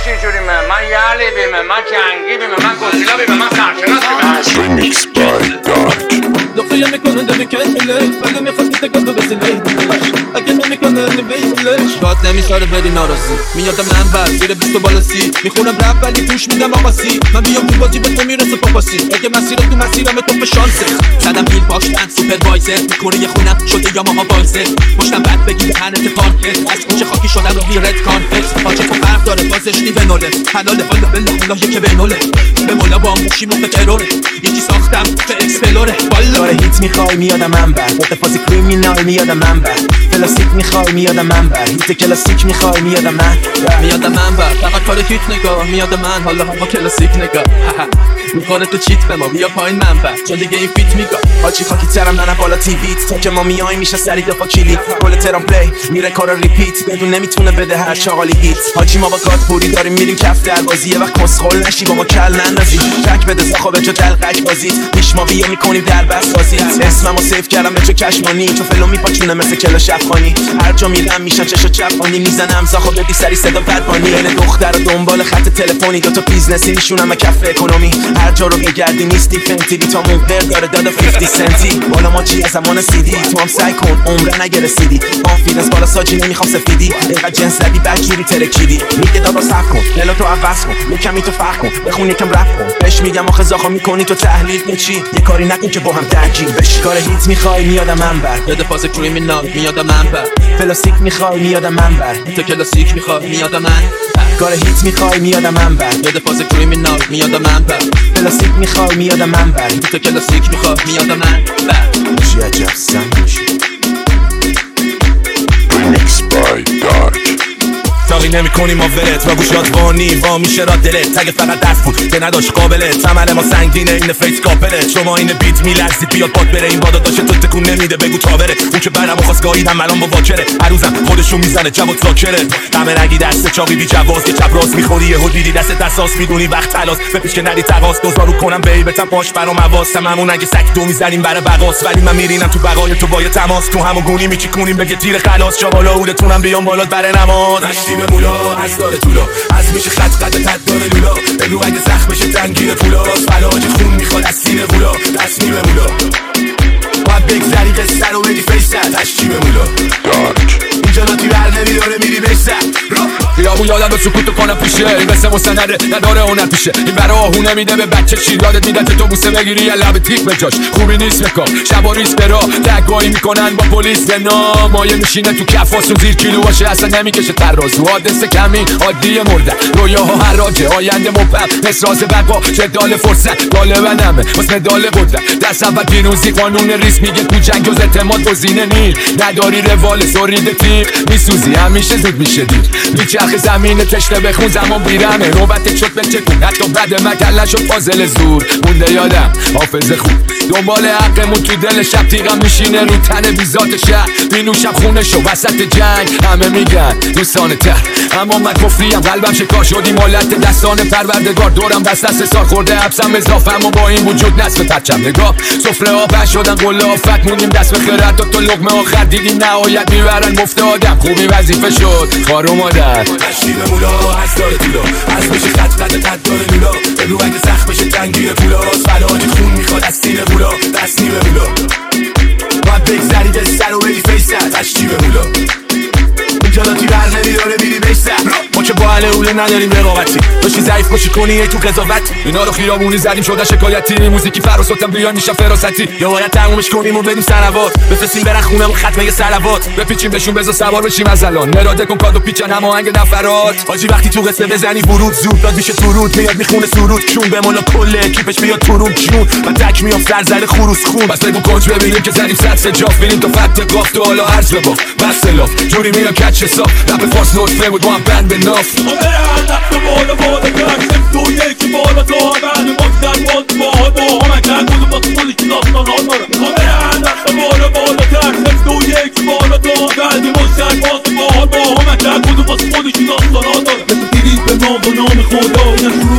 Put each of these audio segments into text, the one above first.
چه جوری من یعلی بیم، من جنگی بیم، من گسیلا بیم، من سرشناس بیم. Remix by Dark. دختری میکنه داری کنیلش ولی میخواست تکاتو بزنه اگه نمیکنه نمیلش داد نمیشاره بری ناراضی میاد منبر زیر 20 بالا 30 میخونم رپ ولی توش میدم آقاسی من بیام تو بازی به تو میرسه پاپاسی اگه مسیر تو مسیرم تو به شانسه زدم بیل پاشتن سوپروایزر میکنه یه خونم شده یا ماها وایزر پشتم بعد بگی به هنت پارکت از کوچه خاکی شدم رو ویرت کانفکس پاچه تو فرق داره بازش نی به نوله حلاله والا بالله الله یکی به نوله به مولا با موشی مخ تروره یکی ساختم به اکسپلوره والا هیت میخوای میادم منبر اتفاقی کریمینال میادم منبر پلاستیک میخوای میادم منبر هیت کلاسیک میخوای میادم میادم منبر فقط کار هیت نگاه میادم من حالا هوا کلاسیک نگاه میکنه تو چیت به ما بیا پایین منبر چون دیگه این فیت میگاه حاجی خاکی ترم نه بالا تیویت تا که ما میای میشه سری دفا کلیت گل ترام پلی میره کارا ریپیت بدون نمیتونه بده هر چاقالی هیت حاجی ما با گات پوری داریم میریم کف در بازی یه وقت کسخل نشی با ما کل نندازی تک بده زاخو به جا دلقک بازیت پیش ما بیا میکنیم در بس بازیت اسممو سیف کردم به چه کشمانی تو فلو میپاچونه مثل کلاش افغانی هر جا میرم میشن چشو چپانی میزنم زاخو بدی سری صدا بدبانی بین دختر و دنبال خط تلفنی دو تا بیزنسی نشونم کف اکونومی هر جا رو بگردی نیستی فنتی بی تا موقر داره دادا 50 سنتی بالا ما چی از زمان سیدی تو هم سعی کن عمره نگرسیدی کانفیدنس بالا ساجی نمیخوام سفیدی اینقدر جنس زدی بدجوری ترکیدی میگه دادا صبر کن دلو تو عوض کن یکمی تو فرق کن بخون یکم رپ کن بهش میگم آخه زاخو میکنی تو تحلیل چی یه کاری نکن که با هم درگیر بشی کار هیت میخوای میادم منبر یاد فاز کریمینال میادم منبر پلاستیک میخوای میادم منبر تو کلاسیک میخوای میادم من کار هیت میخوای میادم منبر یاد فاز کریمینال میادم منبر پلاستیک میخوای میادم منبر تو کلاسیک میخوای میادم من چی عجب سن میشه Remix by Dark. تاقی نمی کنی ما ولت و گوشات وانی وا میشه را دلت تگ فقط دست بود که نداشت قابلت عمل ما سنگینه این فیس کاپلت شما این بیت میلرزید بیاد باد بره این بادا داشته تو تکون نمیده بگو تا بره اون که برمو خواست گاهیدم الان با واکره هر روزم خودشون میزنه جواد زاکره همه رنگی دست چاقی بی جواز که چپ راست میخوری یهو دیدی دست دساس میدونی وقت تلاس بپیش که ندی تقاس دوزارو کنم بیبتم پاش برام حواسم همون اگه سگ دو میزنیم برای بقاس ولی من میرینم تو بقای تو با تماس تو همون گونی میچیکونیم بگه تیر خلاص جا بالا اودتونم بیام بالات برای نماز به مولا از داره طولا از میشه خط تد داره لولا بگو اگه زخمشه تنگیر پولا فلاج خون میخواد از سینه بولا دست نیمه مولا باید بگذری قصه رو بدی فیشتر تشکیب مولا Dark. اینجا ناتی بر نمیداره میری بشتر خیابون یادم به سکوتو کنم پیشه این مثل مستنده نداره هنر پیشه این برا آهونه میده به بچه چی یادت میده تو بوسه بگیری یا لب تیک به جاش خوبی نیست بکار شبا ریس برا دگاهی میکنن با پلیس به نام مایه میشینه تو کفاس و زیر کیلو باشه اصلا نمیکشه ترازو حادثه کمی عادی مرده رویاها حراجه آینده مبهم نسراز بقا جدال فرصت غالبنمه واسه مدال قدرت دست اول پیروزی قانون ریس میگه تو جنگ جز اعتماد گزینه نی نداری روال سرید تیغ میسوزی همیشه زود میشه دیر میچرخ زمین تشنه بخون زمان بیرمه نوبت شد به چکون حتی بعد مکله شد فاضل زور مونده یادم حافظ خوب دنبال حقمون تو دل شب تیغم میشینه رو تن بیزات شهر بینوشم خونه شو وسط جنگ همه میگن دوستان تر اما من کفریم قلبم شکار شدی مالت دستان پروردگار دورم دست سال خورده حبسم اضافه اما با این وجود نصف پرچم نگاه سفره آب شدن قله آفت مونیم دست به خیرت تا لقمه آخر دیدیم نهایت میبرن مفت آدم خوبی وظیفه شد خار و مادر تشریب مولا از داره طولا از میشه خط تد داره لولا بگو اگه زخمشه تنگیر پولا فلاج خون میخواد از سینه بولا دست نیمه مولا باید بگذری قصه رو بدی فیشتر تشریب مولا اینجا لاتی بر نمیداره میری بشتر ما که با اهل اوله نداریم رقابتی داشتی ضعیف کشی کنی ای تو قضاوت اینا رو خیابونی زدیم شده شکایتی موزیکی فراسوتم بیان میشم فراستی یا باید تمومش کنیم و بدیم سنوات بفرستیم برن خونه و ختمه صلوات بپیچیم بهشون بذار سوار بشیم از الان مراده کن کادو پیچن هماهنگ نفرات حاجی وقتی تو قصه بزنی ورود زود داد میشه تورود میاد میخونه سرود چون به مولا کل اکیپش بیاد تورود چون من تک میام سرزر خروس خون بس بگو کنج ببینیم که زدیم صد سجاف ببینیم تو فت قاف تو حالا عرض ببا بس لاف جوری میرم کچ حساب رپ فارس نوت فلم بود با هم بند به ناف بالا کرد تو یکی بالا تا بعد مکتر باز با همه کرد بود با سولی که داستان آداره بالا کرد تو یکی بالا تا بعد مکتر باز با همه کرد بود با سولی که داستان آداره مثل دیدید به ما با نام خدا این شروع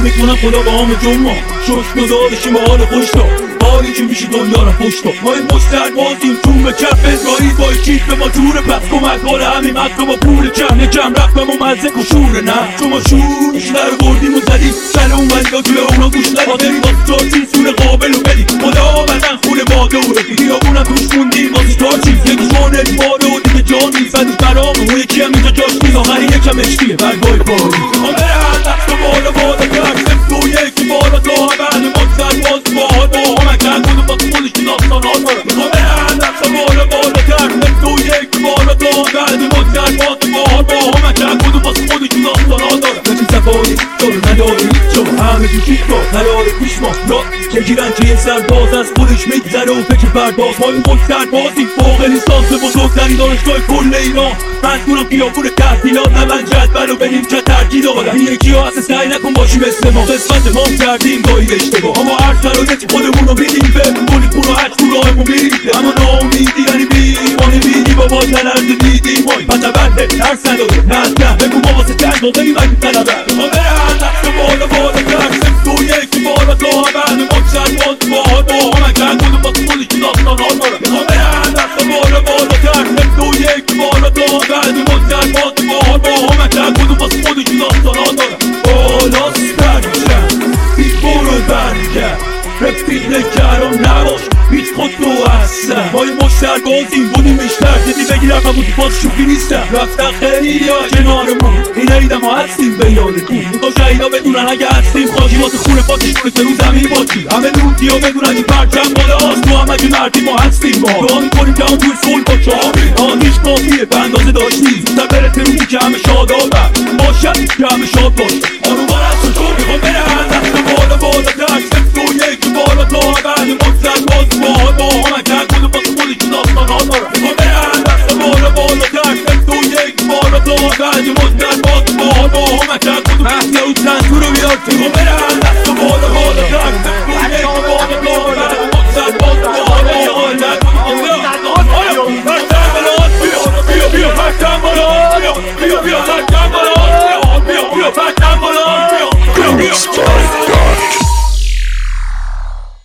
میکنم خدا با همه جمعه شش گذارشیم به حال خوش دا حالی که میشه دنیا را پشت دا ما این مشتر بازیم چون به کف اسرائیل با چیز به ما جوره پس کمک حال همین مکر با پول کم نکم رفت به ما مزه کشوره نه چون ما شور بیشتر بردیم و زدیم سر اون ولیگا توی اونا گوش ندیم مادری واسه چارچین سور قابل و بدیم خدا بدن خونه باده و ردیم خیابونم توش موندیم واسه چارچین یکی شانه باره و دیگه جان نیست فدیش برامه اون یکی هم اینجا جاش نیست آخری یکم اشتیه برگای پاری ما بره هر دست و بالا بالا کرد سفت و یکی بالا تا بعد مقصد باز باحال با همه کرد کنه با خودش که داستان ها داره ما بره هر دست و بالا بالا کرد سفت و یکی بالا تا بعد مقصد باز باحال با همه کرد کنه با خودش که داستان ها داره نشین سفاری جلو نداری شما همه تو کیف با نداره پیش ما را بگیرن که یه سرباز از خودش میگذره و فکر پرداز ما این مقصد بازی فوق لیسانس بزرگترین دانشگاه کل ایران من کنم خیابون تحصیلات من جدول و بریم چه ترکیب آدم این یکی ها اصلا سعی نکن باشی مثل ما قسمت ما کردیم گاهی اشتباه اما هر شرایطی خودمون رو میدیم به کنید پول و هج تو راهمون میریم اما ناامیدی یعنی بیمانی بیدی بابا نلرز دیدیم مای پتبنده ترس نداره نزده بگو ما واسه جنگ موقعی مگی طلبه ما بره هر دست بالا بالا کرد سفت و یکی بالا تا بعد مقصد باز باحال با همه کرد کنه با خودش که داستان ها داره ما بره هر دست بالا بالا کرد سفت و یکی بالا تا بعد مقصد باز باحال با همه کرد کنه با خودش که داستان ها داره بالا سرشن هیچ برو برگرد رفیق نکرم نباش هیچ خود تو هستم ما این مشتر بازیم بودیم بیشتر دیدی بگیرم همون تو باز شوخی نیستم رفتن خیلی ها کنارمون این عیدم ها هستیم به یادتون میخوا شهیدا بدونن اگه هستیم خواهی واسه خونه پاتشونه که رو زمین باشی همه لوتی ها بدونن این پرچم بالا هست تو هم اگه مردی ما هستیم با دعا میکنیم که هم توی صلح با چهاری آنیش کافیه به اندازه داشتی زودتر برسه روزی که همه شادابن باشد که همه شاد باشه آرومان از تو میخوام بره هر دست بالا بالا تر سفت و یکی بالا تا بعد مقصد باز باحال با همه کرد کنه با خودش که داستان ها داره میخوام بره هر دست بالا بالا تر سفت و یکی بالا تا بعد مقصد باز باحال با همه کرد کنه مهدی او سنتور رو بیار میخوام بره هر دست بالا بالا تر سفت و یکی بالا تا بعد مقصد باز باحال با همه کرد کنه بیا بیا بیا بیا بیا بیا بیا بیا بیا